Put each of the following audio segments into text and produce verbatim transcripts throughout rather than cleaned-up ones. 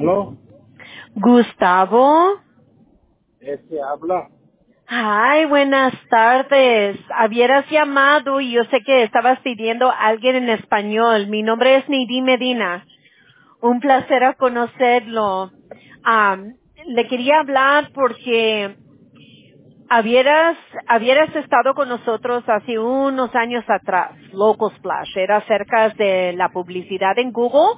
¿Aló? Gustavo. Este habla. Ay, buenas tardes. Habieras llamado y yo sé que estabas pidiendo a alguien en español. Mi nombre es Nidy Medina. Un placer a conocerlo. Am, le quería hablar porque habieras, habieras estado con nosotros hace unos años atrás. Local Splash. Era acerca de la publicidad en Google.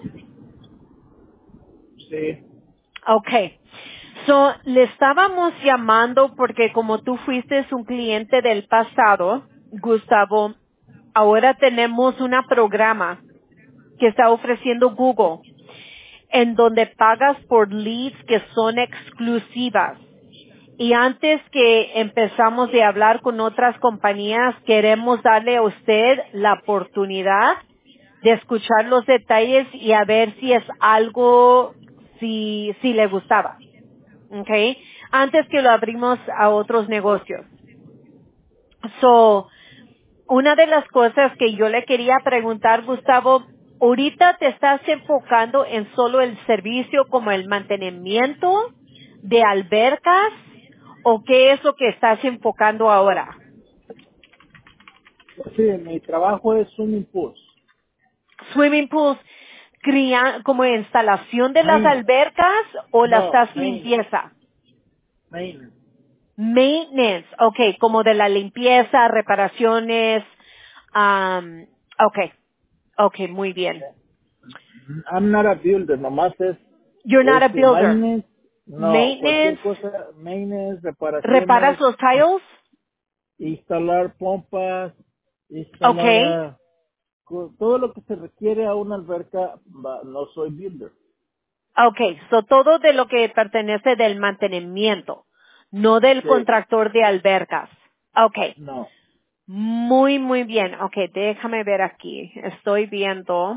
Sí. Okay. So, le estábamos llamando porque como tú fuiste un cliente del pasado, Gustavo, ahora tenemos un programa que está ofreciendo Google en donde pagas por leads que son exclusivas. Y antes que empezamos de hablar con otras compañías, queremos darle a usted la oportunidad de escuchar los detalles y a ver si es algo, si, si le gustaba. Okay, antes que lo abrimos a otros negocios. So, una de las cosas que yo le quería preguntar, Gustavo, ahorita te estás enfocando en solo el servicio como el mantenimiento de albercas o qué es lo que estás enfocando ahora? Sí, mi trabajo es un impulso. Swimming pools, cría- como instalación de las Maintenance. albercas o las No, estás maintenance. limpieza? Maintenance. Maintenance, okay, como de la limpieza, reparaciones, um, okay, okay, muy bien. I'm not a builder, nomás es, You're not es a builder. maintenance. No, cualquier Maintenance, cosa, maintenance, reparas reparaciones, los tiles, instalar pompas, instalar okay, ah, co- todo lo que se requiere a una alberca. va- No soy builder. okay, so todo de lo que pertenece del mantenimiento, no del Sí. contractor de albercas. Okay, No. muy, muy bien. Okay, déjame ver aquí. Estoy viendo.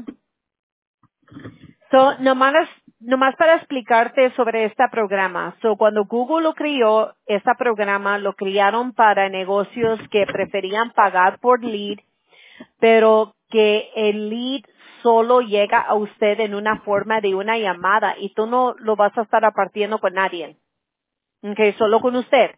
So, nomás, nomás para explicarte sobre este programa. So, cuando Google lo crió, este programa lo criaron para negocios que preferían pagar por lead, pero que el lead solo llega a usted en una forma de una llamada y tú no lo vas a estar apartiendo con nadie. Okay, solo con usted.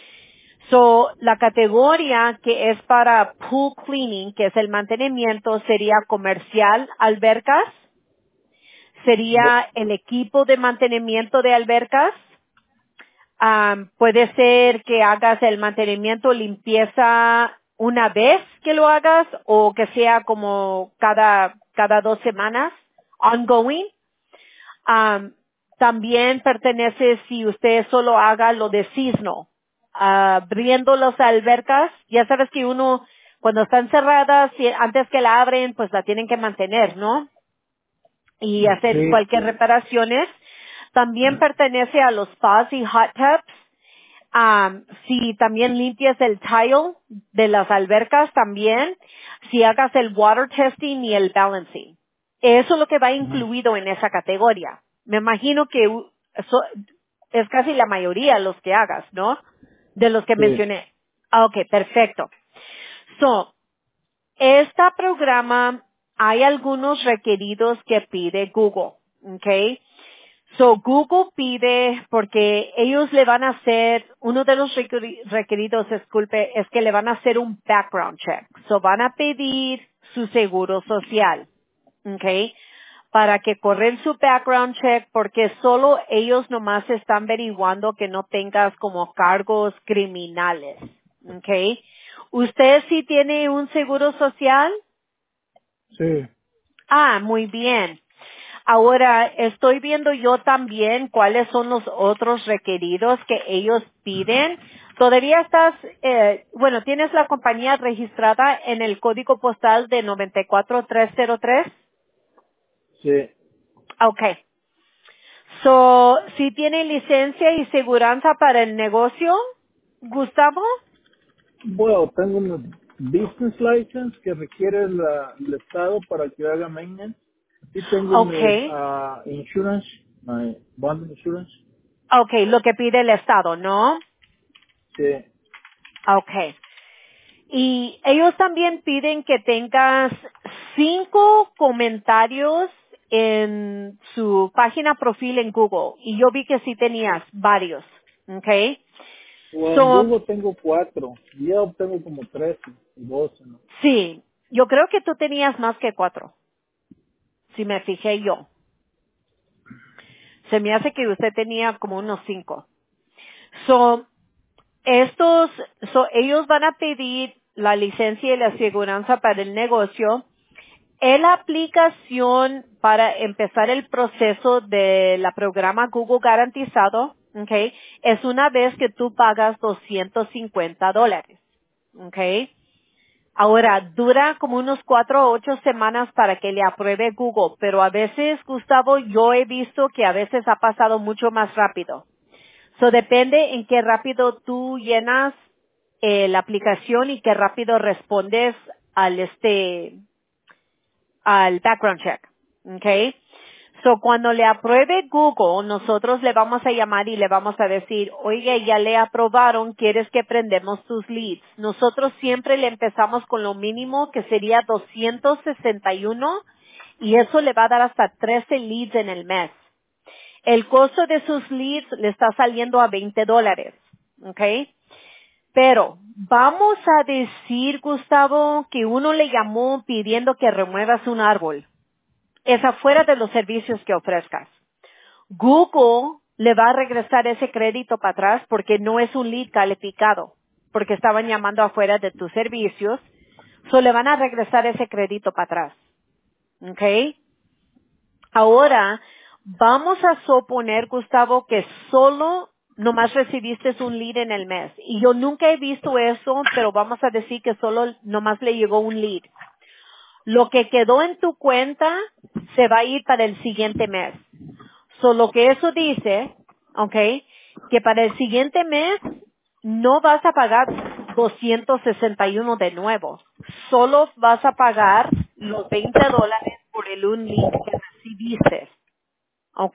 So, la categoría que es para pool cleaning, que es el mantenimiento, sería comercial, albercas, Bu- sería el equipo de mantenimiento de albercas. Am, puede ser que hagas el mantenimiento, limpieza una vez que lo hagas o que sea como cada, cada dos semanas, ongoing. Am, también pertenece si usted solo haga lo de seasonal, abriendo las albercas. Ya sabes que uno, cuando están cerradas, si- antes que la abren, pues la tienen que mantener, ¿no? Y hacer Sí. cualquier reparaciones. También pertenece a los spas y hot tubs. Am, si también limpias el tile de las albercas también, si hagas el water testing y el balancing. Eso es lo que va incluido en esa categoría. Me imagino que u- eso es casi la mayoría los que hagas, ¿no? De los que Sí. mencioné. Ah, ok, perfecto. So, este programa, hay algunos requeridos que pide Google, ¿ok? So, Google pide, porque ellos le van a hacer, uno de los requeri- requeridos, disculpe, es que le van a hacer un background check. So, van a pedir su seguro social, ¿ok? Para que corren su background check, porque solo ellos nomás están averiguando que no tengas como cargos criminales, ¿ok? ¿Usted sí tiene un seguro social? Sí. Ah, muy bien. Ahora, estoy viendo yo también cuáles son los otros requeridos que ellos piden. Todavía estás, eh, bueno, tienes la compañía registrada en el código postal de nueve cuatro tres cero tres. Sí. Okay. So, si tiene licencia y seguranza para el negocio, Gustavo? Bueno, tengo un business license que requiere la- el Estado para que haga maintenance. Y tengo mi Okay. ah, insurance, my bond insurance. Okay, lo que pide el Estado, ¿no? Sí. Okay. Y ellos también piden que tengas cinco comentarios en su página profil en Google y yo vi que sí tenías varios, ¿ok? O en So, Google tengo cuatro. Yo tengo como trece y doce, ¿no? sí, yo creo que tú tenías más que cuatro, si me fijé yo. Se me hace que usted tenía como unos cinco. So, estos, so, ellos van a pedir la licencia y la aseguranza para el negocio. En la aplicación para empezar el proceso de la programa Google garantizado, okay, es una vez que tú pagas doscientos cincuenta dólares, okay. Ahora, dura como unos cuatro o ocho semanas para que le apruebe Google, pero a veces, Gustavo, yo he visto que a veces ha pasado mucho más rápido. So, depende en qué rápido tú llenas eh, la aplicación y qué rápido respondes al este, al background check. Okay. So, cuando le apruebe Google, nosotros le vamos a llamar y le vamos a decir, oye, ya le aprobaron, ¿quieres que prendemos tus leads? Nosotros siempre le empezamos con lo mínimo, que sería doscientos sesenta y uno, y eso le va a dar hasta trece leads en el mes. El costo de sus leads le está saliendo a veinte dólares. Okay. Pero vamos a decir, Gustavo, que uno le llamó pidiendo que remuevas un árbol. Es afuera de los servicios que ofrezcas. Google le va a regresar ese crédito para atrás porque no es un lead calificado, porque estaban llamando afuera de tus servicios, so le van a regresar ese crédito para atrás. ¿Ok? Ahora, vamos a suponer, Gustavo, que solo nomás recibiste un lead en el mes. Y yo nunca he visto eso, pero vamos a decir que solo nomás le llegó un lead. Lo que quedó en tu cuenta se va a ir para el siguiente mes. Solo que eso dice, ¿ok? Que para el siguiente mes no vas a pagar doscientos sesenta y uno de nuevo. Solo vas a pagar los veinte dólares por el un lead que recibiste. ¿Ok?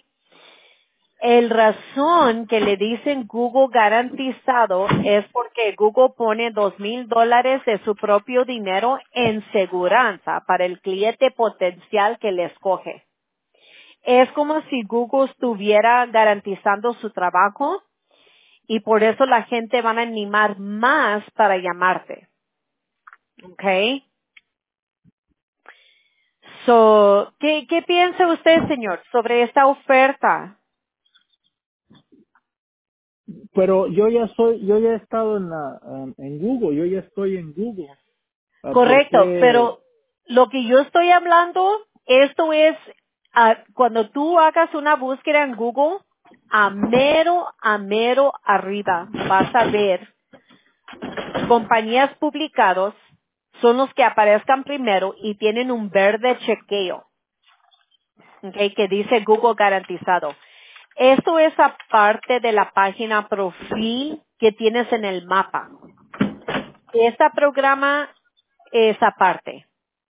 El razón que le dicen Google garantizado es porque Google pone dos mil dólares de su propio dinero en seguranza para el cliente potencial que le escoge. Es como si Google estuviera garantizando su trabajo y por eso la gente van a animar más para llamarte. ¿Ok? So, ¿qué, qué piensa usted, señor, sobre esta oferta? Pero yo ya soy, yo ya he estado en la, en en Google, yo ya estoy en Google. Ah, ¿por Correcto, qué? pero lo que yo estoy hablando, esto es ah, cuando tú hagas una búsqueda en Google, a mero, a mero arriba vas a ver compañías publicados, son los que aparezcan primero y tienen un verde chequeo, ¿ok? Que dice Google garantizado. Esto es aparte de la página profil que tienes en el mapa. Este programa es aparte.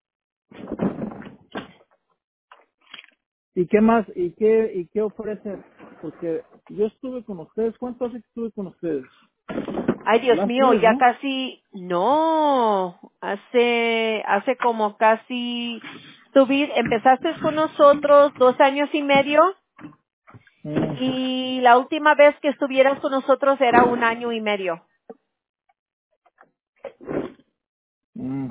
¿Y qué más? ¿Y qué, y qué ofrecen? Porque yo estuve con ustedes, ¿cuánto hace que estuve con ustedes? Ay, Dios Last mío, year, ya ¿no? casi, no, hace, hace como casi, tú vi- empezaste con nosotros dos años y medio Mm, y la última vez que estuvieras con nosotros era un año y medio. mm.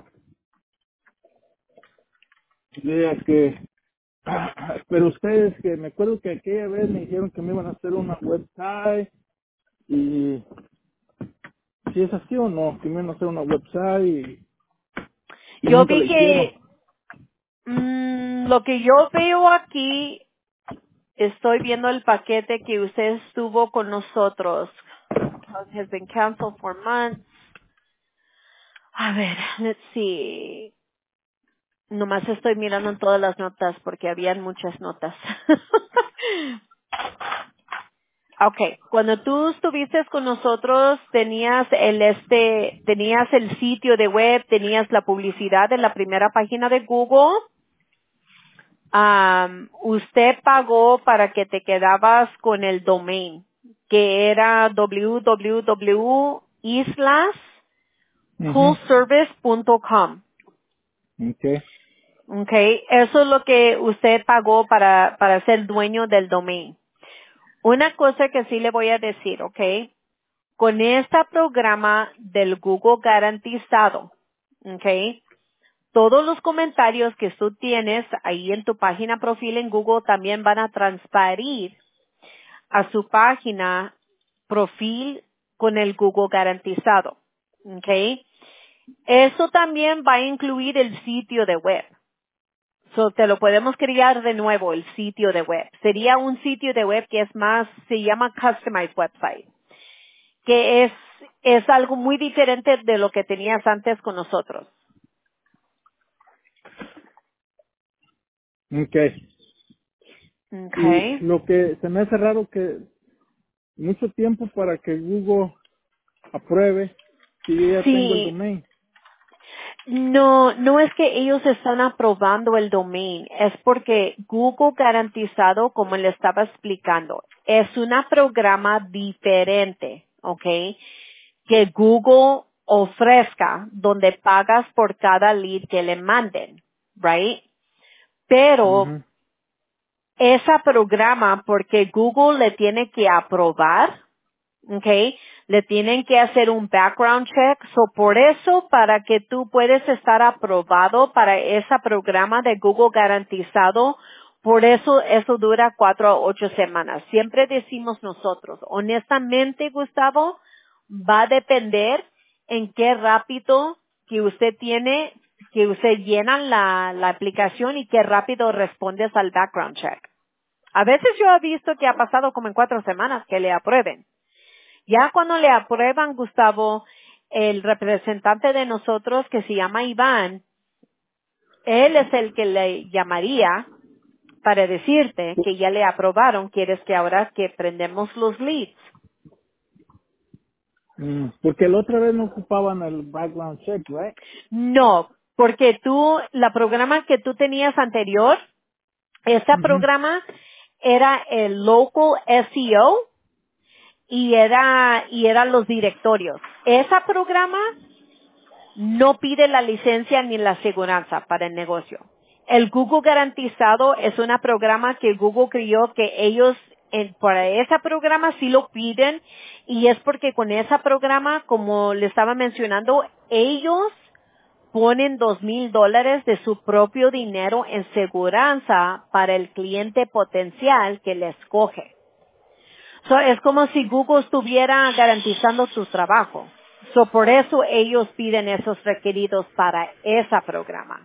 Diría que, pero ustedes que me acuerdo que aquella vez me dijeron que me iban a hacer una website y si es así o no, que me iban a hacer una website y, y Yo nunca vi la hicieron. que mm, lo que yo veo aquí, estoy viendo el paquete que usted estuvo con nosotros. Has been canceled for months. A ver, let's see. Nomás estoy mirando en todas las notas porque habían muchas notas. Okay, cuando tú estuviste con nosotros tenías el este, tenías el sitio de web, tenías la publicidad en la primera página de Google. Am, usted pagó para que te quedabas con el domain, que era w w w punto islas Mhm. full service punto com. Okay. Okay, eso es lo que usted pagó para, para ser dueño del domain. Una cosa que sí le voy a decir, okay, con este programa del Google garantizado, okay, todos los comentarios que tú tienes ahí en tu página profil en Google también van a transferir a su página profil con el Google garantizado, okay. Eso también va a incluir el sitio de web. So, te lo podemos crear de nuevo, el sitio de web. Sería un sitio de web que es más, se llama Customized Website, que es, es algo muy diferente de lo que tenías antes con nosotros. Okay. Y Okay. lo que se me hace raro que mucho tiempo para que Google apruebe si yo ya tengo el Sí, domain. no, no es que ellos están aprobando el domain, es porque Google garantizado, como le estaba explicando, es un programa diferente, ¿ok? Que Google ofrezca donde pagas por cada lead que le manden, right? Pero Ujú. ese programa, porque Google le tiene que aprobar, okay, le tienen que hacer un background check. So, por eso, para que tú puedes estar aprobado para ese programa de Google garantizado, por eso eso dura cuatro a ocho semanas. Siempre decimos nosotros, honestamente, Gustavo, va a depender en qué rápido que usted tiene, que usted llena la, la aplicación y qué rápido respondes al background check. A veces yo he visto que ha pasado como en cuatro semanas que le aprueben. Ya cuando le aprueban, Gustavo, el representante de nosotros que se llama Iván, él es el que le llamaría para decirte que ya le aprobaron, quieres que ahora que prendemos los leads. Mm, porque la otra vez no ocupaban el background check, right? No, porque tú, la programa que tú tenías anterior, ese Ujú. programa era el local S E O y era, y eran los directorios. Ese programa no pide la licencia ni la aseguranza para el negocio. El Google garantizado es un programa que Google creyó que ellos en- para ese programa sí lo piden y es porque con ese programa, como le estaba mencionando, ellos ponen dos mil dólares de su propio dinero en seguranza para el cliente potencial que le escoge. So, es como si Google estuviera garantizando tu trabajo. So, por eso ellos piden esos requeridos para ese programa.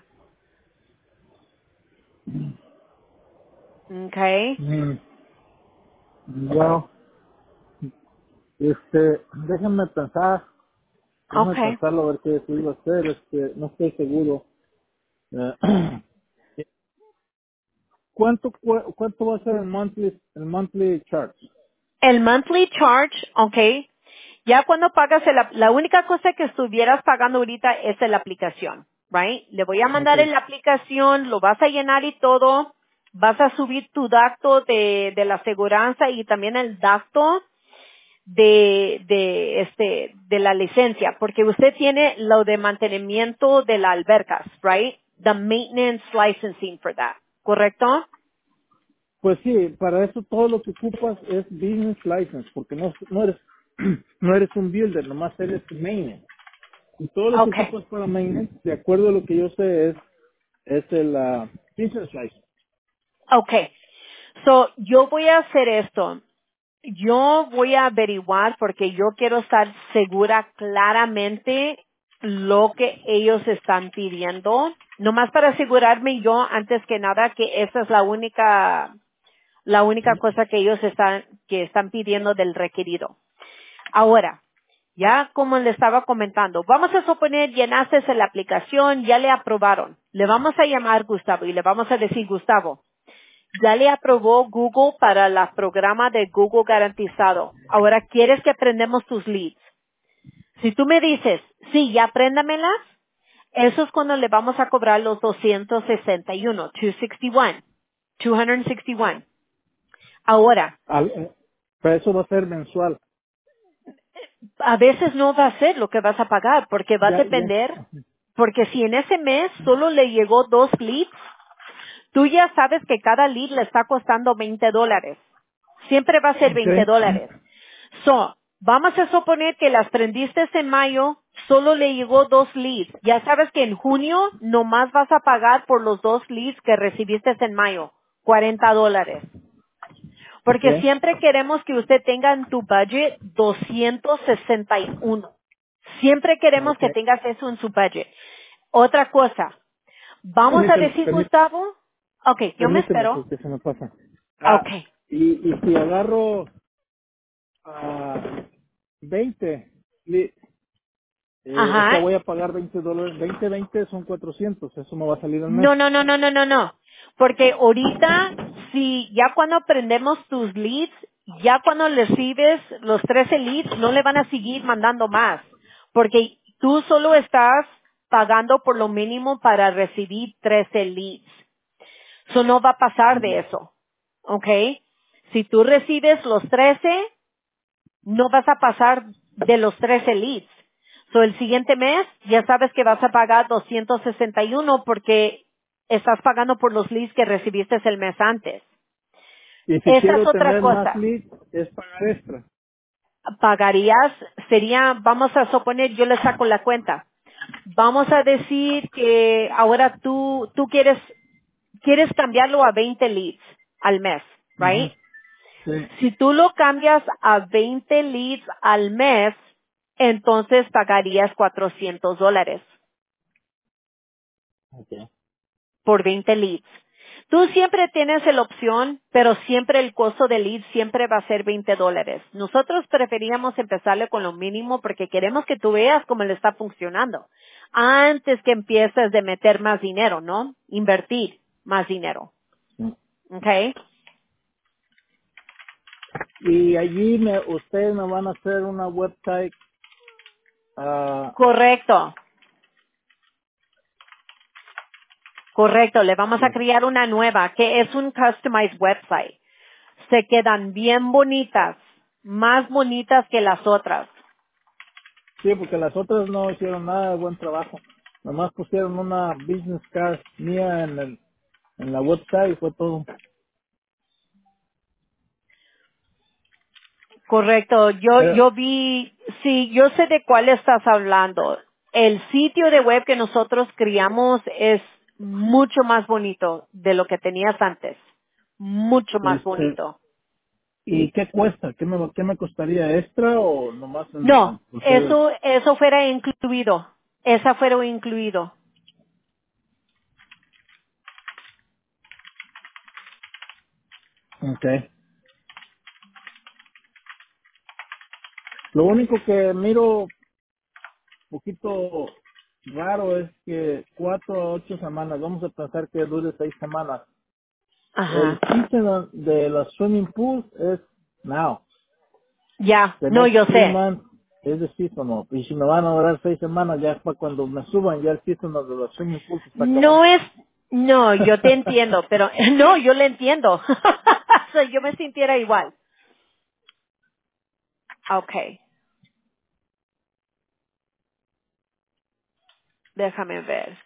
Okay. Mm, Bueno, este, déjenme pensar, déjenme Okay. pensarlo a ver qué decido hacer, este, no estoy seguro. Eh, ¿Cuánto, cu- cuánto va a ser el monthly, el monthly charge? El monthly charge, okay. Ya cuando pagas el, la única cosa que estuvieras pagando ahorita es la aplicación, right? Le voy a mandar en Okay. la aplicación, lo vas a llenar y todo. Vas a subir tu dato de, de la aseguranza y también el dato de, de, este, de la licencia, porque usted tiene lo de mantenimiento de las albercas, right? The maintenance licensing for that, ¿correcto? Pues sí, para eso todo lo que ocupas es business license, porque no, no eres no eres un builder, nomás eres maintenance. Y todo lo que Okay, ocupas para maintenance, de acuerdo a lo que yo sé, es, es el ah, business license. okay. So, yo voy a hacer esto. Yo voy a averiguar porque yo quiero estar segura claramente lo que ellos están pidiendo, nomás para asegurarme yo antes que nada que esa es la única la única cosa que ellos están, que están pidiendo del requerido. Ahora, ya como le estaba comentando, vamos a suponer llenaste la aplicación, ya le aprobaron. Le vamos a llamar Gustavo y le vamos a decir, Gustavo, ya le aprobó Google para el programa de Google garantizado. Ahora, ¿quieres que prendemos tus leads? Si tú me dices, sí, ya préndamelas, eso es cuando le vamos a cobrar los doscientos sesenta y uno, doscientos sesenta y uno, doscientos sesenta y uno. Ahora, Al- eh, pero eso va a ser mensual. a veces no va a ser lo que vas a pagar porque va a Ya, ya. depender. Porque si en ese mes solo le llegó dos leads, tú ya sabes que cada lead le está costando veinte dólares. Siempre va a ser veinte Okay. dólares. So, vamos a suponer que las prendiste en mayo, solo le llegó dos leads. Ya sabes que en junio nomás vas a pagar por los dos leads que recibiste en mayo, cuarenta dólares. Porque Okay. siempre queremos que usted tenga en tu budget doscientos sesenta y uno. Siempre queremos que Okay. tengas eso en su budget. Otra cosa, vamos a Permíteme, decir, permí- Gustavo, ok, yo me permíteme espero. porque se me pasa. Ah, Ok, y, y si agarro a veinte, li- eh, o sea, ajá. voy a pagar veinte dólares, veinte, veinte son cuatrocientos, eso me va a salir al mes. No, no, no, no, no, no, no. Porque ahorita, si ya cuando aprendemos tus leads, ya cuando recibes los trece leads, no le van a seguir mandando más. Porque tú solo estás pagando por lo mínimo para recibir trece leads. Eso no va a pasar de eso. ¿Ok? Si tú recibes los trece, no vas a pasar de los trece leads. So, el siguiente mes ya sabes que vas a pagar doscientos sesenta y uno porque estás pagando por los leads que recibiste el mes antes. Y si Esa es quiero otra tener más cosa. leads, es pagar extra. Pagarías, sería, vamos a suponer, yo le saco la cuenta. Vamos a decir que ahora tú, tú quieres, quieres cambiarlo a veinte leads al mes, Ujú. right? Sí. Si tú lo cambias a veinte leads al mes, entonces pagarías cuatrocientos dólares Okay. por veinte leads. Tú siempre tienes la opción, pero siempre el costo de lead siempre va a ser veinte dólares. Nosotros preferíamos empezarle con lo mínimo porque queremos que tú veas cómo le está funcionando. Antes que empieces de meter más dinero, ¿no? Invertir más dinero. Sí. ¿Ok? Y allí me, ustedes me van a hacer una website. ah Correcto. Correcto. Le vamos a crear una nueva que es un customized website. Se quedan bien bonitas, más bonitas que las otras. sí, porque las otras no hicieron nada de buen trabajo. Nomás pusieron una business card mía en, el, en la website y fue todo. Correcto. Yo, Pero, yo vi, sí, yo sé de cuál estás hablando. El sitio de web que nosotros criamos es mucho más bonito de lo que tenías antes. Mucho más este, bonito. ¿y qué cuesta? ¿Qué me, qué me costaría? ¿Extra o nomás en, No, en ustedes? eso, eso fuera incluido. Esa fuera incluido. Okay. Lo único que miro un poquito raro es que cuatro a ocho semanas, vamos a pensar que dure seis semanas. El Ajá. season de los swimming pools es now. Ya, The no, next yo three sé. months es the season of. Y si me van a durar seis semanas, ya para cuando me suban, ya el season of de los swimming pools está No acabando. es, no, yo te entiendo, pero no, yo le entiendo. So, yo me sintiera igual. Okay, déjame ver.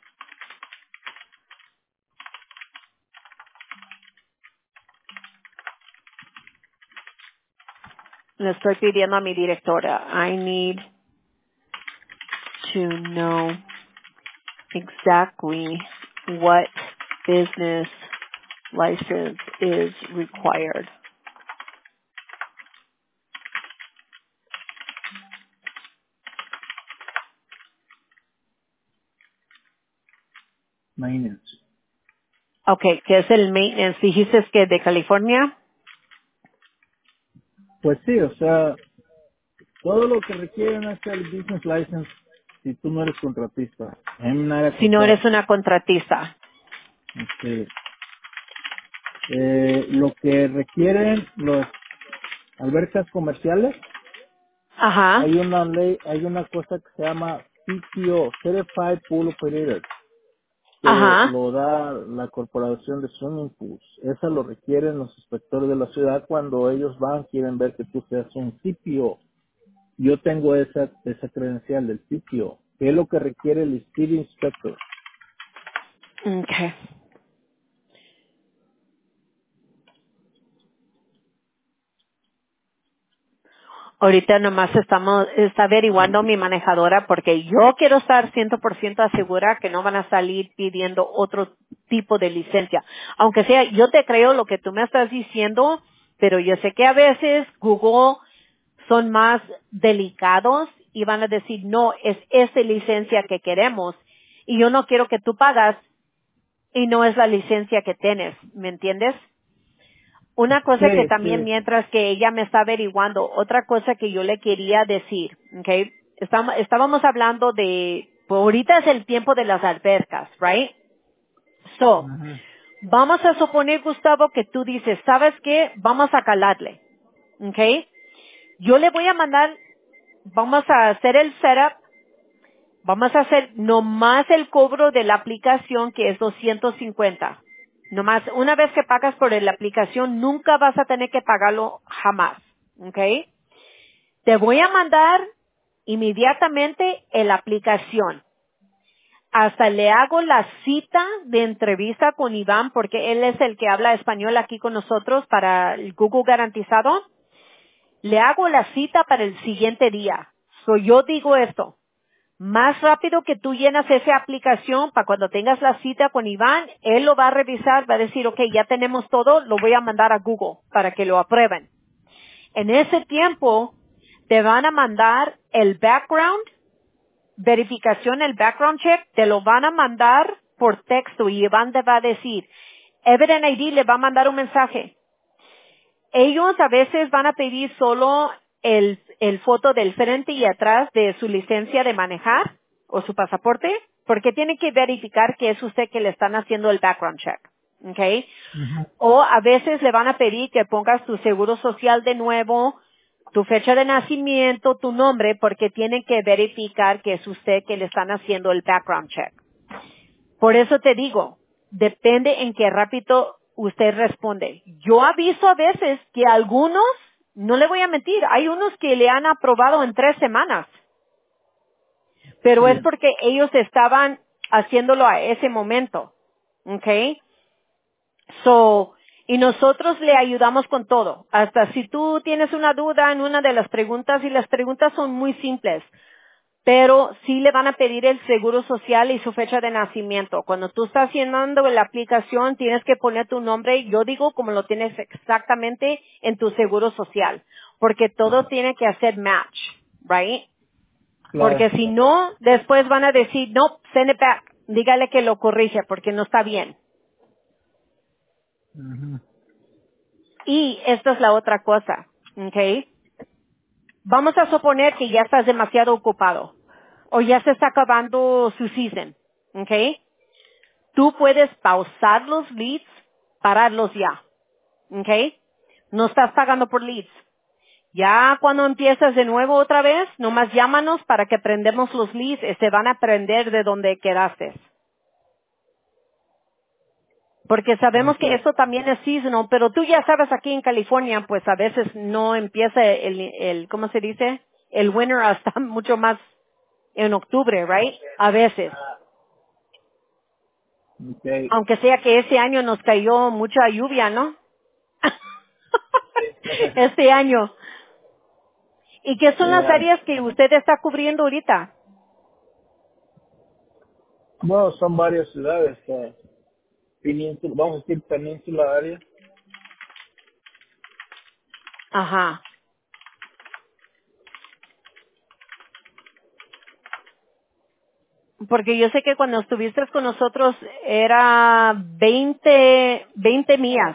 Le estoy pidiendo a mi directora. I need to know exactly what business license is required. Maintenance. Okay, ¿qué es el maintenance? Dijiste que de California, Pues sí, o sea, todo lo que requieren es el business license si tú no eres contratista. I'm not a si no eres contract. una contratista. Este, eh, lo que requieren los albercas comerciales, Ajá, hay una ley, hay una cosa que se llama C P O, Certified Pool Operator, que ajá. lo da la Corporación de Swimming Pools. Esa lo requieren los inspectores de la ciudad cuando ellos van, quieren ver que tú seas un C P O. Yo tengo esa, esa credencial del C P O. que es lo que requiere el Speed Inspector. Okay. Ahorita nomás estamos, está averiguando mi manejadora porque yo quiero estar cien por ciento asegura que no van a salir pidiendo otro tipo de licencia. Aunque sea, yo te creo lo que tú me estás diciendo, pero yo sé que a veces Google son más delicados y van a decir, no, es esa licencia que queremos. Y yo no quiero que tú pagas y no es la licencia que tienes, ¿me entiendes? Una cosa que Sí, también sí. mientras que ella me está averiguando, otra cosa que yo le quería decir, ¿ok? Estamos, estábamos hablando de, pues ahorita es el tiempo de las albercas, right? So, Ajá. vamos a suponer, Gustavo, que tú dices, ¿sabes qué? Vamos a calarle, ¿ok? Yo le voy a mandar, vamos a hacer el setup, vamos a hacer nomás el cobro de la aplicación que es doscientos cincuenta. Nomás, una vez que pagas por la aplicación, nunca vas a tener que pagarlo jamás. ¿Ok? Te voy a mandar inmediatamente en la aplicación. Hasta le hago la cita de entrevista con Iván porque él es el que habla español aquí con nosotros para el Google garantizado. Le hago la cita para el siguiente día. So yo digo esto. Más rápido que tú llenas esa aplicación para cuando tengas la cita con Iván, él lo va a revisar, va a decir, ok, ya tenemos todo, lo voy a mandar a Google para que lo aprueben. En ese tiempo, te van a mandar el background, verificación, el background check, te lo van a mandar por texto y Iván te va a decir, Evident I D le va a mandar un mensaje. Ellos a veces van a pedir solo el, el foto del frente y atrás de su licencia de manejar o su pasaporte, porque tienen que verificar que es usted que le están haciendo el background check. ¿Ok? Ajá. O a veces le van a pedir que pongas tu seguro social de nuevo, tu fecha de nacimiento, tu nombre, porque tienen que verificar que es usted que le están haciendo el background check. Por eso te digo, depende en qué rápido usted responde. Yo aviso a veces que algunos, no le voy a mentir, hay unos que le han aprobado en tres semanas, pero es Sí. porque ellos estaban haciéndolo a ese momento. ¿Ok? So, y nosotros le ayudamos con todo. Hasta si tú tienes una duda en una de las preguntas, y las preguntas son muy simples. Pero sí le van a pedir el seguro social y su fecha de nacimiento. Cuando tú estás llenando la aplicación, tienes que poner tu nombre, yo digo como lo tienes exactamente en tu seguro social, porque todo tiene que hacer match, right? Claro. Porque si no, después van a decir, no, send it back, dígale que lo corrige porque no está bien. Ajá. Y esta es la otra cosa, ¿ok? Vamos a suponer que ya estás demasiado ocupado o ya se está acabando su season, ¿ok? Tú puedes pausar los leads, pararlos ya, ¿ok? No estás pagando por leads. Ya cuando empiezas de nuevo otra vez, nomás llámanos para que prendemos los leads y se van a prender de donde quedaste. Porque sabemos que Okay. eso también es seasonal, pero tú ya sabes aquí en California, pues a veces no empieza el, el ¿cómo se dice? El winter hasta mucho más en octubre, right? A veces. Okay. Aunque sea que ese año nos cayó mucha lluvia, ¿no? Este año. ¿Y qué son las Yeah. áreas que usted está cubriendo ahorita? Bueno, son varias ciudades. eh, península, vamos a decir península área. Ajá. Porque yo sé que cuando estuviste con nosotros era veinte, veinte millas.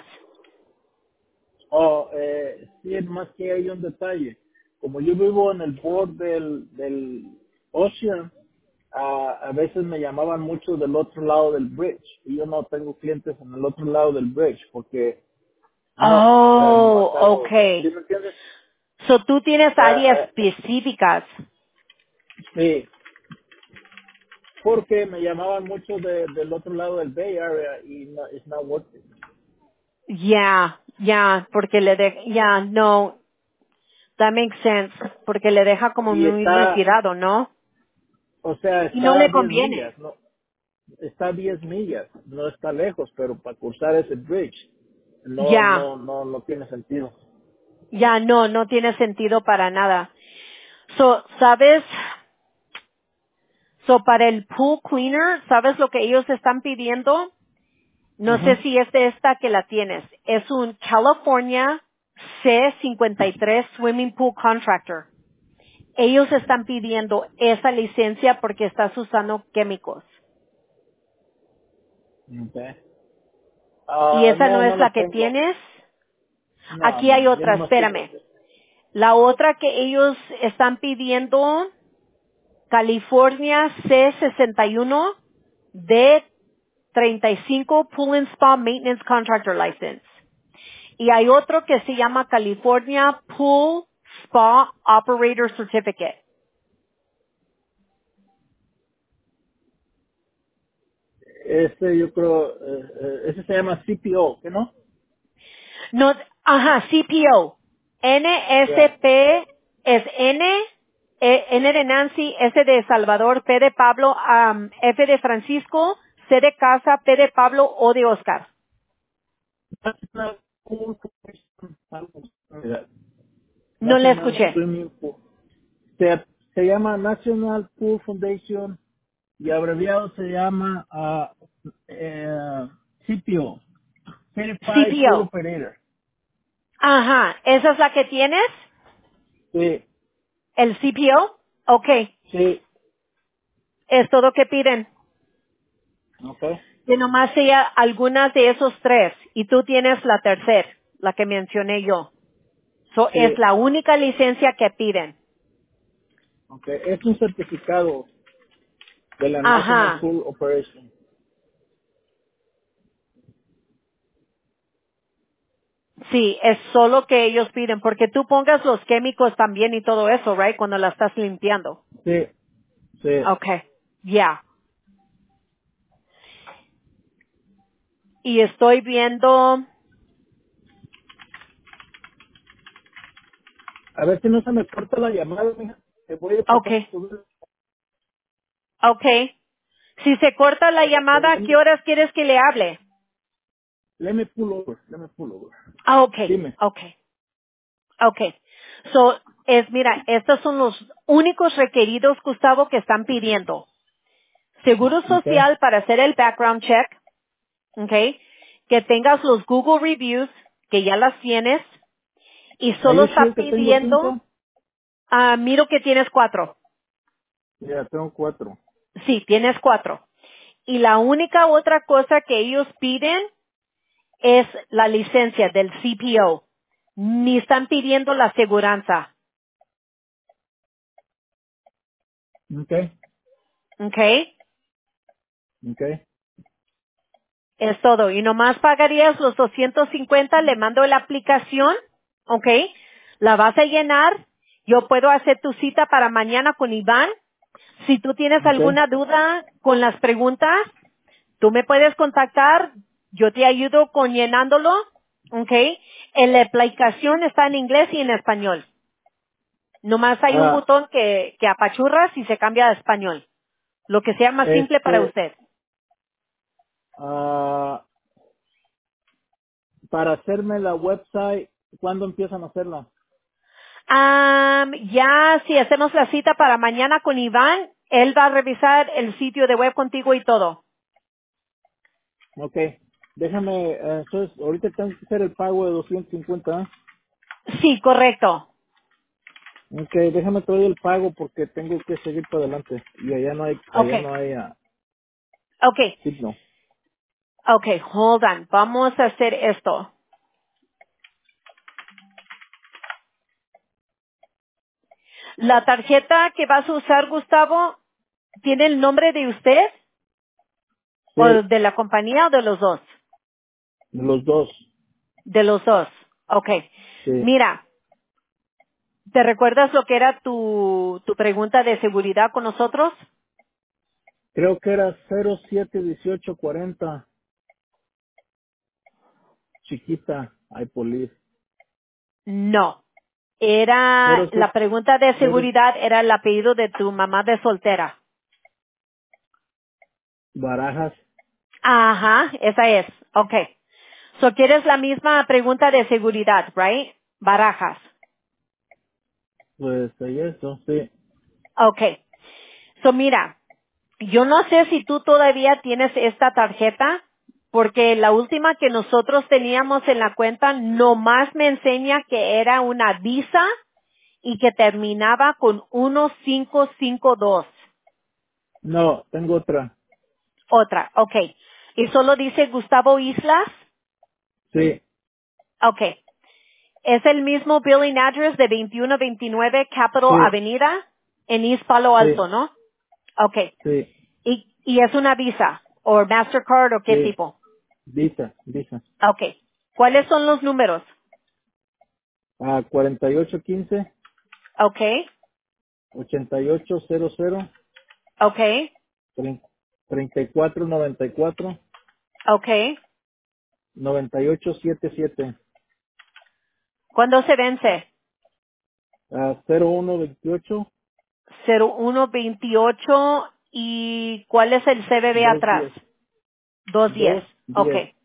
Oh, eh, sí, es más que hay un detalle. Como yo vivo en el borde del, del Ocean, a, a veces me llamaban mucho del otro lado del bridge. Y yo no tengo clientes en el otro lado del bridge porque no, o sea, nomás Oh, hago, ¿sí okay. me entiendes? So tú tienes Ah, áreas ah, específicas. sí, porque me llamaban mucho de, del otro lado del Bay Area y no, it's not worth it. Yeah, yeah, porque le de, yeah, no, that makes sense, porque le deja como Y muy está, retirado, ¿no? o sea, y no está a le diez conviene. millas, no, está a diez millas, no está lejos, pero para cruzar ese bridge, no, Ya, no, no, no tiene sentido. ya no, no tiene sentido para nada. So, ¿sabes? So, para el pool cleaner, ¿sabes lo que ellos están pidiendo? No sé Ajá. si es de esta que la tienes. Es un California C cincuenta y tres Swimming Pool Contractor. Ellos están pidiendo esa licencia porque estás usando químicos. Okay. Y Ah, esa no no, no es la la que tengo. tienes. No, Aquí hay no, yo otra, nomás tengo espérame. ese. La otra que ellos están pidiendo, California C sesenta y uno D treinta y cinco Pool and Spa Maintenance Contractor License. Y hay otro que se llama California Pool Spa Operator Certificate. Ese yo creo, eh, eh, ese se llama C P O, ¿qué no? No, ajá, C P O. Ya. N S P es N, eh, N de Nancy, S de Salvador, P de Pablo, am, F de Francisco, C de Casa, P de Pablo, O de Oscar. National Pool Foundation, algo así. No le National escuché. Swimming Pool. Se, se llama National Pool Foundation y abreviado se llama ah, eh, C P O, Certified Pool C P O. Operator. Ajá, ¿esa es la que tienes? Sí, ¿El C P O? Ok, sí, es todo que piden. ok, Que nomás sea algunas de esos tres y tú tienes la tercera, la que mencioné yo. So, es sí, la única licencia que piden. ok. Es un certificado de la National Ajá. Pool Operation. Sí, es solo que ellos piden, porque tú pongas los químicos también y todo eso, right, cuando la estás limpiando. Sí, sí. Okay, ya. Y estoy viendo, A ver si no se me corta la llamada, mija. Te voy a pasar okay, tu... okay. Si se corta la llamada, ¿a qué horas quieres que le hable? Let me pull over, let me pull over. Ah, okay, Dime. okay, okay. So, es, mira, estos son los únicos requeridos, Gustavo, que están pidiendo. Seguro Ok. social para hacer el background check, okay. Que tengas los Google reviews, que ya las tienes, y ¿Are solo you está sure que tengo pidiendo, cinco? ah, miro que tienes cuatro. Ya, tengo cuatro. Sí, tienes cuatro. Y la única otra cosa que ellos piden es la licencia del C P O. Ni están pidiendo la aseguranza. Ok, ¿Ok? ok. Es todo. Y nomás pagarías los doscientos cincuenta, le mando la aplicación. ¿Ok? La vas a llenar. Yo puedo hacer tu cita para mañana con Iván. Si tú tienes Ok. alguna duda con las preguntas, tú me puedes contactar, yo te ayudo con llenándolo, ¿ok? En la aplicación está en inglés y en español. Nomás hay un Ah, botón que, que apachurras y se cambia a español. Lo que sea más simple para este, usted. ah, para hacerme la website, ¿cuándo empiezan a hacerla? Am, ya si hacemos la cita para mañana con Iván, él va a revisar el sitio de web contigo y todo. Ok. Déjame, eh, entonces, ahorita tengo que hacer el pago de doscientos cincuenta. ¿eh? Sí, correcto. Ok, déjame traer el pago porque tengo que seguir para adelante. Y allá no hay, allá Okay, no hay ah, okay, signo. okay, hold on. Vamos a hacer esto. La tarjeta que vas a usar, Gustavo, ¿tiene el nombre de usted o Sí, de la compañía o de los dos? los dos. De los dos. Okay. Sí. Mira, ¿te recuerdas lo que era tu, tu pregunta de seguridad con nosotros? Creo que era cero siete dieciocho cuarenta. Chiquita, hay police. No. Era, cero la siete pregunta de cero seguridad era el apellido de tu mamá de soltera. Barajas. Ajá, esa es. Okay. So, ¿quieres la misma pregunta de seguridad, right? Barajas. Pues ahí eso, sí. Okay. So, mira, yo no sé si tú todavía tienes esta tarjeta, porque la última que nosotros teníamos en la cuenta nomás me enseña que era una Visa y que terminaba con uno cinco cinco dos. No, tengo otra. Otra, okay. ¿Y solo dice Gustavo Islas? Sí, Okay. Es el mismo billing address de veintiuno veintinueve Capitol sí, Avenida en East Palo sí, Alto, ¿no? Okay. sí, ¿Y, y es una Visa o Mastercard o qué sí. tipo? Visa, Visa. Okay. ¿Cuáles son los números? A cuarenta y ocho quince, Okay. ochenta y ocho cero cero, Okay. treinta y cuatro noventa y cuatro, Okay. noventa y ocho setenta y siete. ¿Cuándo se vence? A cero uno veintiocho, cero uno veintiocho y ¿cuál es el C V V dos atrás? diez, dos diez. dos diez. Okay.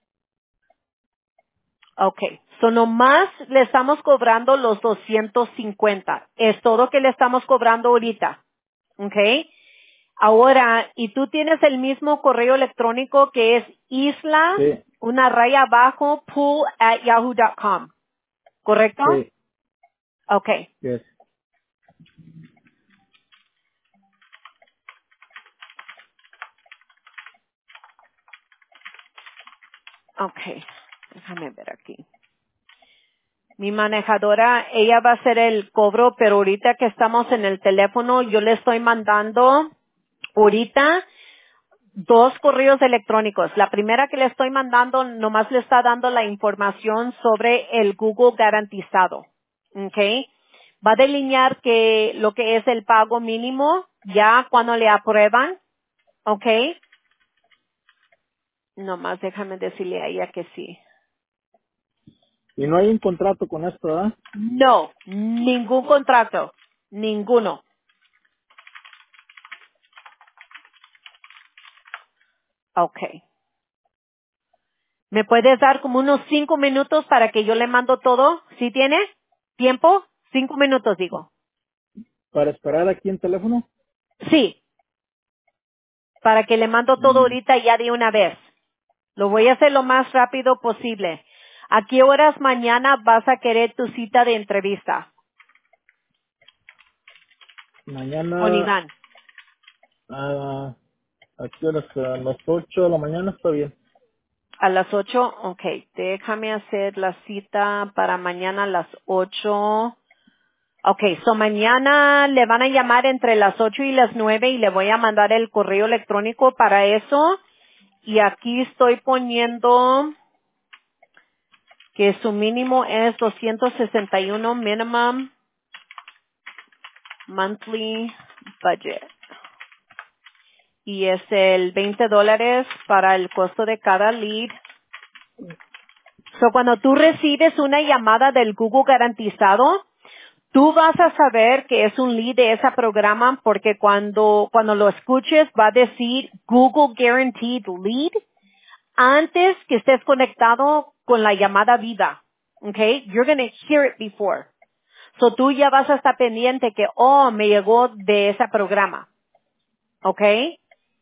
Okay. So nomás le estamos cobrando los doscientos cincuenta. Es todo que le estamos cobrando ahorita. Okay. Ahora, y tú tienes el mismo correo electrónico que es isla, Sí, una raya abajo, pool at yahoo dot com. ¿Correcto? sí, Okay. yes. Okay. Déjame ver aquí. Mi manejadora, ella va a hacer el cobro, pero ahorita que estamos en el teléfono, yo le estoy mandando ahorita dos correos electrónicos. La primera que le estoy mandando nomás le está dando la información sobre el Google garantizado. ¿Ok? Va a delinear que lo que es el pago mínimo ya cuando le aprueban. ¿Ok? Nomás déjame decirle a ella que sí. Y no hay un contrato con esto, ¿verdad? No, ningún contrato. Ninguno. Ok. ¿Me puedes dar como unos cinco minutos para que yo le mando todo? ¿Sí tiene tiempo? Cinco minutos digo. Para esperar aquí en teléfono. Sí, para que le mando todo Mm, ahorita ya de una vez. Lo voy a hacer lo más rápido posible. ¿A qué horas mañana vas a querer tu cita de entrevista con Mañana, Iván? a, ¿a qué horas? A las ocho de la mañana está bien. A las ocho, ok. Déjame hacer la cita para mañana a las ocho. Ok, so mañana le van a llamar entre las ocho y las nueve y le voy a mandar el correo electrónico para eso. Y aquí estoy poniendo que su mínimo es doscientos sesenta y uno minimum monthly budget. Y es el veinte dólares para el costo de cada lead. So, cuando tú recibes una llamada del Google garantizado, tú vas a saber que es un lead de ese programa porque cuando, cuando lo escuches va a decir Google Guaranteed Lead antes que estés conectado con la llamada viva. Okay? You're going to hear it before. So tú ya vas a estar pendiente que, oh, me llegó de ese programa. Okay?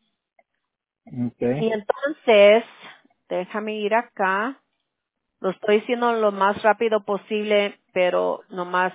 Y Okay. entonces, déjame ir acá. Lo estoy haciendo lo más rápido posible, pero nomás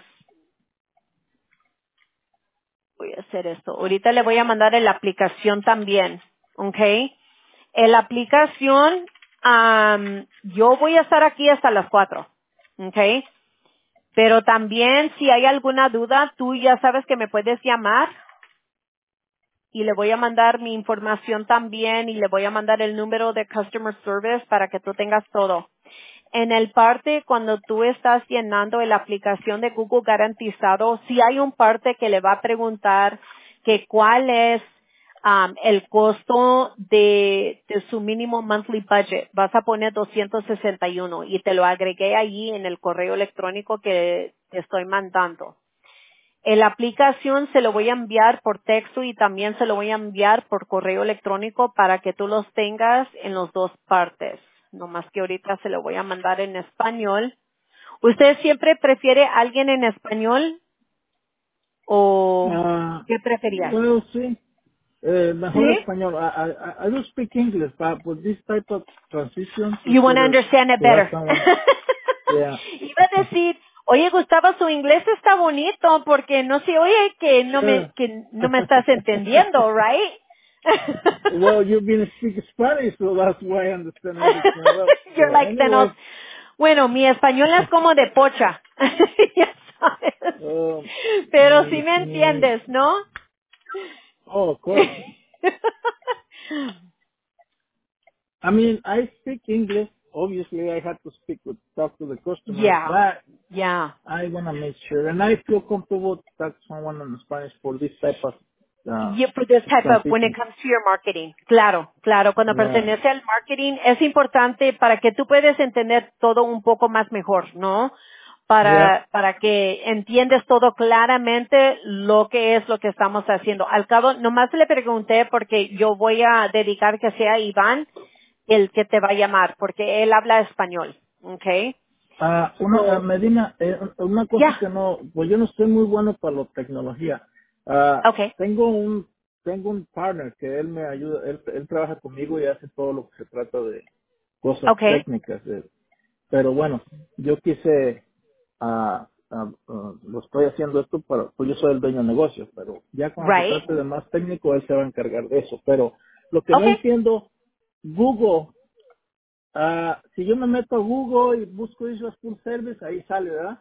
voy a hacer esto. Ahorita le voy a mandar en la aplicación también. Okay? En la aplicación, am, yo voy a estar aquí hasta las cuatro. Okay? Pero también si hay alguna duda, tú ya sabes que me puedes llamar y le voy a mandar mi información también y le voy a mandar el número de customer service para que tú tengas todo. En el parte cuando tú estás llenando la aplicación de Google garantizado, sí hay un parte que le va a preguntar que cuál es um, el costo de, de su mínimo monthly budget. Vas a poner doscientos sesenta y uno y te lo agregué allí en el correo electrónico que te estoy mandando. En la aplicación se lo voy a enviar por texto y también se lo voy a enviar por correo electrónico para que tú los tengas en las dos partes. No más que ahorita se lo voy a mandar en español. ¿Usted siempre prefiere a alguien en español o Ah, qué preferías? well, sí. Eh, mejor ¿Sí? español. I, I, I I do speak English, but with this type of transitions, it's You want to better understand it to have better. someone. Yeah. Iba a decir, oye Gustavo, su inglés está bonito porque no se oye que no me, Sure. que no me estás entendiendo, right? Well, you've been speaking Spanish, so that's why I understand everything well. You're So like Thanos. anyway, Bueno, mi español es como de pocha. Ya sabes. um, Pero sí mi, me mi, entiendes, ¿no? oh, of course. I mean, I speak English. Obviously, I have to speak with talk to the customers, Yeah, but yeah. I want to make sure, and I feel comfortable to talk to someone in Spanish for this type of uh, Yeah, for this type of, when it transitions. comes to your marketing. Claro, claro, cuando Yeah. pertenece al marketing es importante para que tú puedas entender todo un poco más mejor, ¿no? Yeah. Para, para que entiendes todo claramente lo que es lo que estamos haciendo. Al cabo, nomás le pregunté porque yo voy a dedicar que sea Iván el que te va a llamar, porque él habla español, ¿ok? Ah, una, ah, So, Medina, eh, una cosa yeah, que no, pues yo no soy muy bueno para la tecnología. Ah, okay, tengo un, tengo un partner que él me ayuda, él, él trabaja conmigo y hace todo lo que se trata de cosas okay, técnicas. de- pero bueno, yo quise, ah, ah, ah, lo estoy haciendo esto para, pues yo soy el dueño de negocio, pero ya cuando se right, trate de más técnico, él se va a encargar de eso. Pero lo que no okay. entiendo, Google, ah, si yo me meto a Google y busco Visual Full Service, ahí sale, ¿verdad?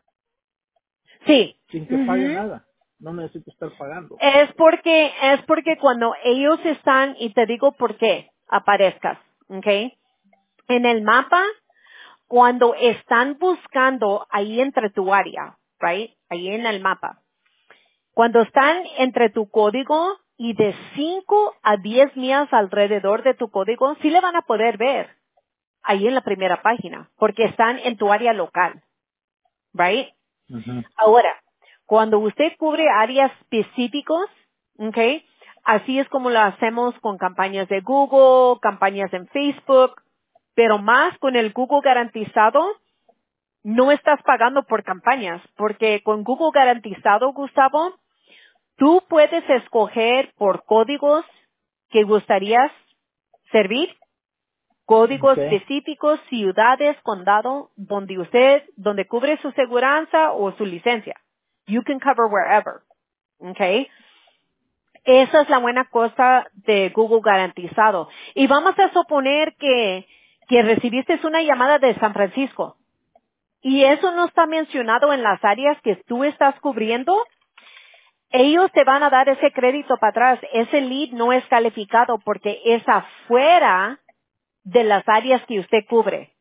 Sí. Sin que pague Ujú. nada. No necesito estar pagando. Es porque, es porque cuando ellos están, y te digo por qué, aparezcas, ¿ok? En el mapa, cuando están buscando ahí entre tu área, right? Ahí en el mapa. Cuando están entre tu código y de cinco a diez millas alrededor de tu código, sí le van a poder ver ahí en la primera página, porque están en tu área local, right? Ujú. Ahora, cuando usted cubre áreas específicos, ¿ok? Así es como lo hacemos con campañas de Google, campañas en Facebook, pero más con el Google garantizado, no estás pagando por campañas, porque con Google garantizado, Gustavo, tú puedes escoger por códigos que gustarías servir, códigos Okay. específicos, ciudades, condado, donde usted, donde cubre su seguranza o su licencia. You can cover wherever. Okay. Esa es la buena cosa de Google garantizado. Y vamos a suponer que, que recibiste una llamada de San Francisco y eso no está mencionado en las áreas que tú estás cubriendo. Ellos te van a dar ese crédito para atrás. Ese lead no es calificado porque es afuera de las áreas que usted cubre.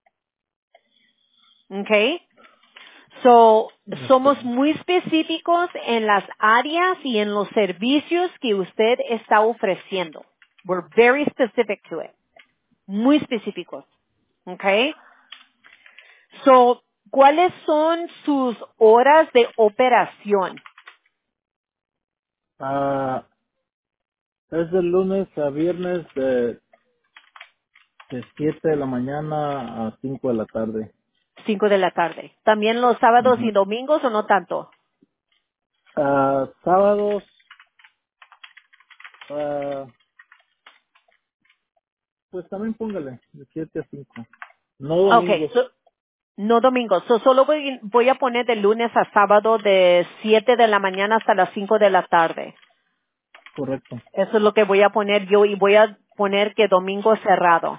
Okay. So, somos Okay. muy específicos en las áreas y en los servicios que usted está ofreciendo. We're very specific to it. Muy específicos. Okay. So, ¿cuáles son sus horas de operación? Ah, es de lunes a viernes de, de siete de la mañana a cinco de la tarde. Cinco de la tarde. ¿También los sábados y Ujú. domingos o no tanto? Ah, sábados, ah, pues también póngale de siete a cinco. No Okay. domingos, So, no domingos. So, solo voy, voy a poner de lunes a sábado de siete de la mañana hasta las cinco de la tarde. correcto. Eso es lo que voy a poner yo y voy a poner que domingo cerrado.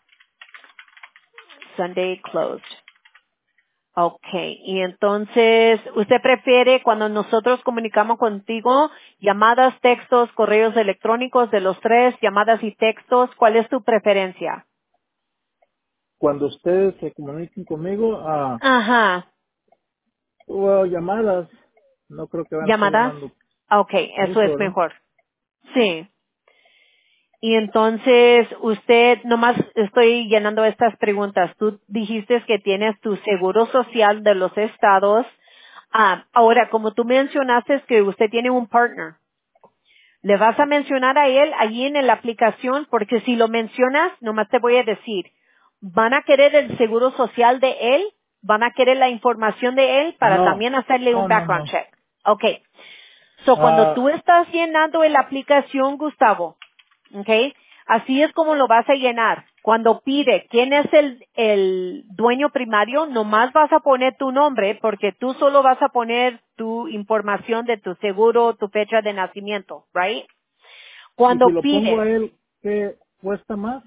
Sunday closed. Okay. Y entonces, ¿usted prefiere cuando nosotros comunicamos contigo llamadas, textos, correos electrónicos de los tres, llamadas y textos? ¿Cuál es tu preferencia? Cuando ustedes se comuniquen conmigo, ah, Ajá. o llamadas, no creo que van a estar ¿Llamadas? llamando Okay, eso mucho, es ¿verdad? mejor. Sí. Y entonces, usted, nomás estoy llenando estas preguntas. Tú dijiste que tienes tu seguro social de los estados. Ah, ahora, como tú mencionaste que usted tiene un partner, le vas a mencionar a él allí en la aplicación, porque si lo mencionas, nomás te voy a decir, van a querer el seguro social de él, van a querer la información de él para No, también hacerle un no, no, background no. check. Okay. So, cuando Ah, tú estás llenando la aplicación, Gustavo, okay, así es como lo vas a llenar. Cuando pide quién es el, el dueño primario, nomás vas a poner tu nombre porque tú solo vas a poner tu información de tu seguro, tu fecha de nacimiento, right? y si Cuando lo pongo pide, a él, ¿qué cuesta más?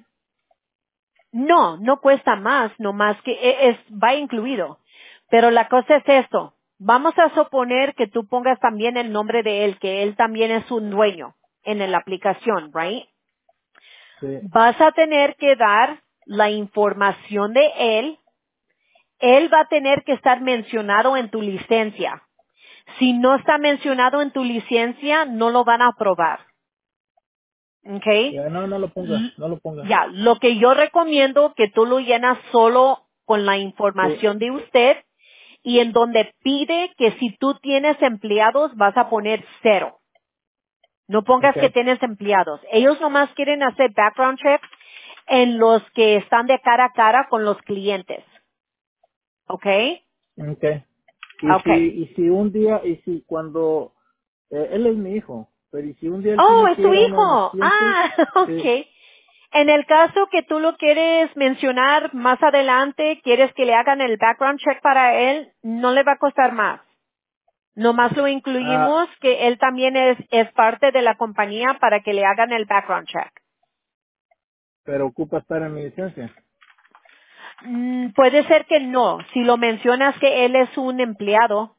no, no cuesta más, nomás que e- es, va incluido. Pero la cosa es esto. Vamos a suponer que tú pongas también el nombre de él, que él también es un dueño en la aplicación, right? Sí. Vas a tener que dar la información de él. Él va a tener que estar mencionado en tu licencia. Si no está mencionado en tu licencia, no lo van a aprobar. ¿Ok? Ya, no, no lo ponga, L- no lo ponga. Ya, lo que yo recomiendo que tú lo llenas solo con la Sí, información de usted y en donde pide que si tú tienes empleados vas a poner cero. No pongas que okay, tienes empleados. Ellos nomás quieren hacer background checks en los que están de cara a cara con los clientes. ¿Ok? okay. Y Ok. si, y si un día, y si cuando, eh, él es mi hijo, pero y si un día él sí Oh, es tu metiera uno de mis hijo. clientes, Ah, sí, ok. En el caso que tú lo quieres mencionar más adelante, quieres que le hagan el background check para él, no le va a costar más. Nomás lo ah, incluimos que él también es, es parte de la compañía para que le hagan el background check. pero ocupa estar en mi licencia. Mm, puede ser que no. Si lo mencionas que él es un empleado,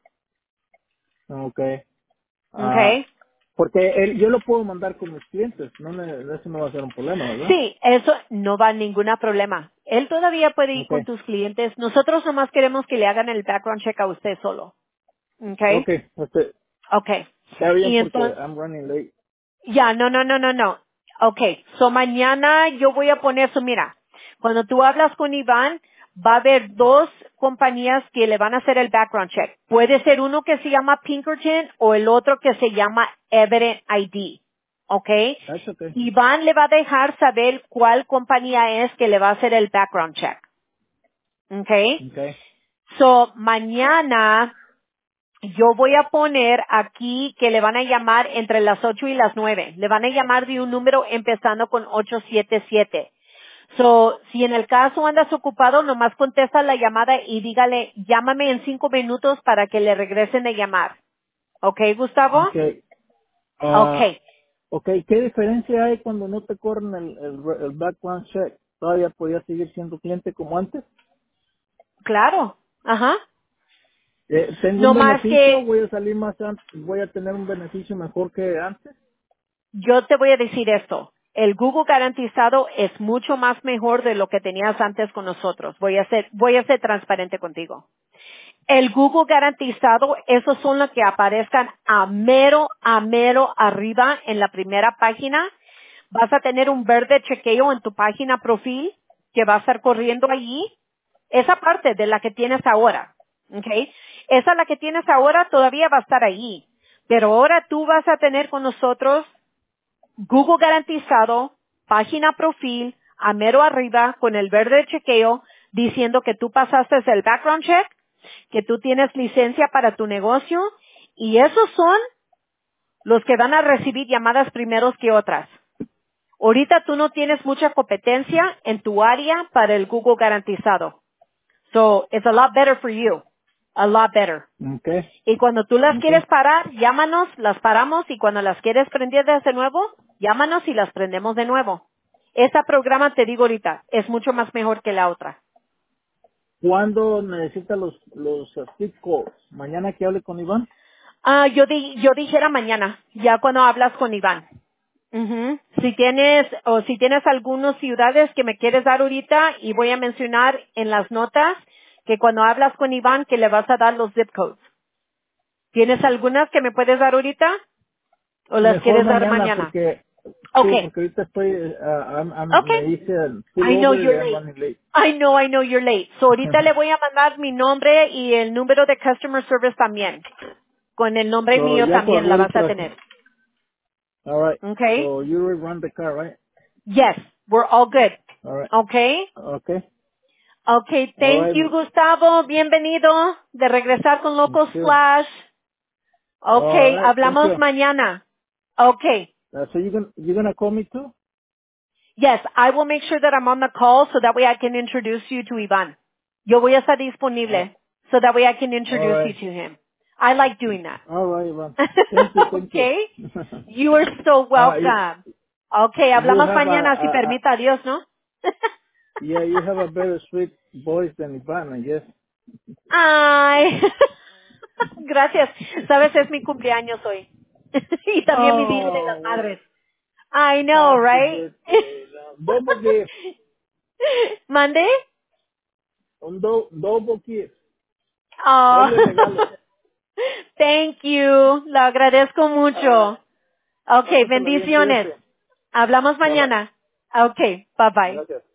Okay. Ah, ¿ok? porque él, yo lo puedo mandar con mis clientes, no me, eso no va a ser un problema, ¿verdad? Sí, eso no va a ningún problema. Él todavía puede ir con Okay. tus clientes. Nosotros nomás queremos que le hagan el background check a usted solo. ¿Ok? Okay, este, Ok. está bien Y porque entonces, I'm running late. ya, no, no, no, no, no. Okay, so mañana yo voy a poner eso, mira, cuando tú hablas con Iván, va a haber dos compañías que le van a hacer el background check. Puede ser uno que se llama Pinkerton o el otro que se llama Evident I D. Okay? That's okay. Iván le va a dejar saber cuál compañía es que le va a hacer el background check. Okay? Okay. So, mañana yo voy a poner aquí que le van a llamar entre las ocho y las nueve. Le van a llamar de un número empezando con ocho siete siete. So, si en el caso andas ocupado, nomás contesta la llamada y dígale, llámame en cinco minutos para que le regresen de llamar. ¿Ok, Gustavo? Okay. Ok, Ah, okay, ¿qué diferencia hay cuando no te corren el, el, el background check? ¿Todavía podías seguir siendo cliente como antes? claro. Ajá. Eh, ¿Tengo No un más beneficio? que ¿Voy a salir más an- ¿Voy a tener un beneficio mejor que antes? yo te voy a decir esto. El Google garantizado es mucho más mejor de lo que tenías antes con nosotros. Voy a ser, voy a ser transparente contigo. El Google garantizado, esos son los que aparezcan a mero, a mero arriba en la primera página. Vas a tener un verde chequeo en tu página profil que va a estar corriendo allí. Esa parte de la que tienes ahora, ¿ok? Esa la que tienes ahora todavía va a estar allí. Pero ahora tú vas a tener con nosotros Google garantizado, página profil, a mero arriba con el verde chequeo diciendo que tú pasaste el background check, que tú tienes licencia para tu negocio y esos son los que van a recibir llamadas primeros que otras. Ahorita tú no tienes mucha competencia en tu área para el Google garantizado. So, it's a lot better for you. A lot better. Okay. Y cuando tú las Okay. quieres parar, llámanos, las paramos y cuando las quieres prender de nuevo, llámanos y las prendemos de nuevo. Este programa, te digo ahorita, es mucho más mejor que la otra. ¿Cuándo necesita los, los uh, zip codes? ¿Mañana que hable con Iván? Ah, yo, di- yo dijera mañana, ya cuando hablas con Iván. Ujú. Si tienes, o si tienes algunas ciudades que me quieres dar ahorita y voy a mencionar en las notas que cuando hablas con Iván que le vas a dar los zip codes. ¿Tienes algunas que me puedes dar ahorita o las Mejor quieres dar mañana mañana? porque Sí, Okay, porque ahorita estoy, uh, I'm, I'm, okay. me hice el I know pullover y you're I'm late. running late. I know, I know you're late. So ahorita le voy a mandar mi nombre y el número de customer service también. Con el nombre So, mío ya también corrí la el vas a tras. tener. Alright. Okay? So, you already run the car, right? Yes, we're all good. Alright. Okay? Okay. Okay, thank Alright. you, Gustavo. Bienvenido de regresar con Locos Sure. Flash. Okay, Alright. Thank hablamos you. mañana. Okay. Uh, so, you gonna, you gonna call me too? Yes, I will make sure that I'm on the call so that way I can introduce you to Ivan. Yo voy a estar Uh, disponible so that way I can introduce you alright. to him. I like doing that. Alright, Iván. Thank you, thank you. Okay? You are so uh, you, welcome. Okay, you hablamos have a, mañana si a, a, permita Dios, ¿no? yeah, you have a better sweet voice than Iván, I guess. Ay. Gracias. Sabes, es mi cumpleaños hoy. Y también mi día de las Oh, madres. I know, happy right? birthday. Double gift. ¿Mande? Un do, double gift. Oh. Doble regalo. Thank you. Lo agradezco Ah, mucho. Okay, pásala bien, bendiciones. cuídese. Hablamos Bye bye. mañana. Okay, bye bye. Gracias.